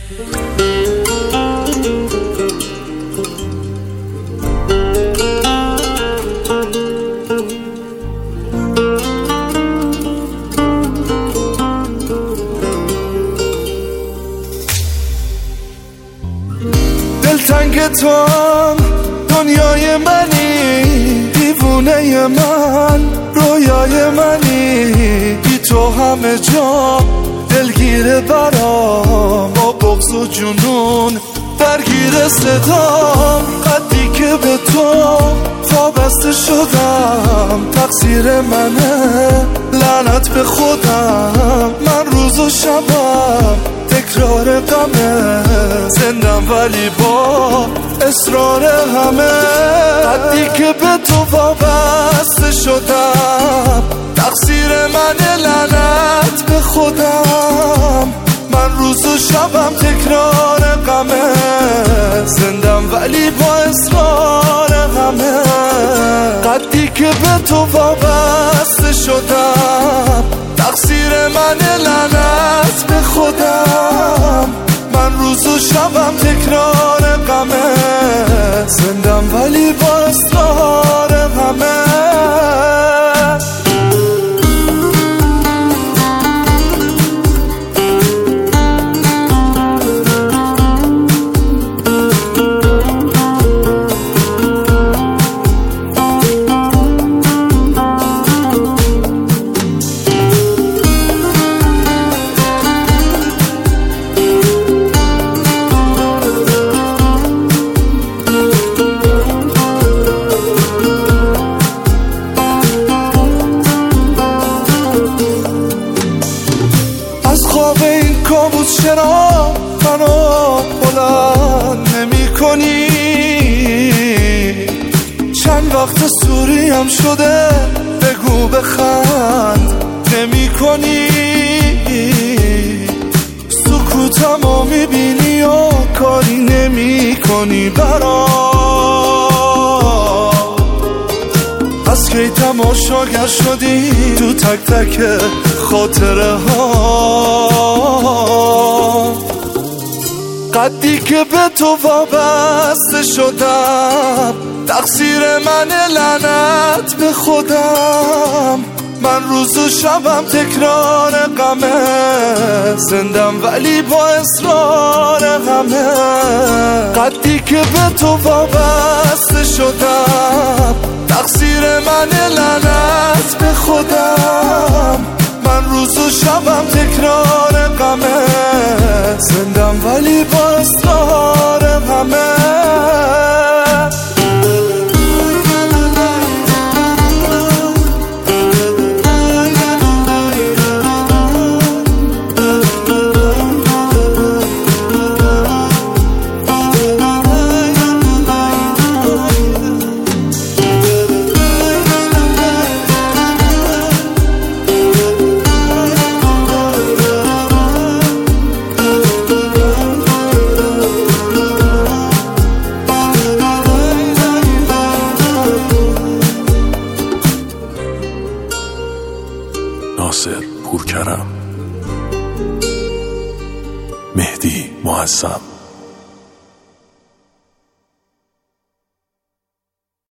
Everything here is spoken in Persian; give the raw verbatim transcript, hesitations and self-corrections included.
دلتنگ توام، دنیای منی، دیوونه من، رویای منی، بی تو همه جا دلگیره برام، با بغض و جنون درگیر صدام. قدی که به تو وابسته شدم، تقصیر منه، لعنت به خودم. من روز و شبم تکرار غمه، زندم ولی با اصرار همه. قدی که به تو وابسته شدم، تقصیر منه، لعنت به خودم. من روز و شبم تکرار غمه، زندم ولی با اصرار همه. قدی که به تو وابسته شدم، تقصیر منه، لعنت به خودم. من روز و شبم تکرار غمه، زندم ولی با اصرار همه. خواب این کابوس چرا منو بلند نمی کنی؟ چند وقت سوریم شده، بگو بخند نمی کنی. سکوتمو می بینی و کاری نمی کنی برام. از کی تماشاگر شدی تو تک تک خاطره ها. قدی که به تو وابسته شدم، تقصیر منه، لعنت به خودم. من روز و شبم تکرار غمه، زندم ولی با اصرار همه. قدی که به تو وابسته شدم، تقصیر منه، لعنت به خودم. من روز و شبم تکرار غمه، زندم ولی با اصرار همه. ناصر پورکرم، مهدی معظم.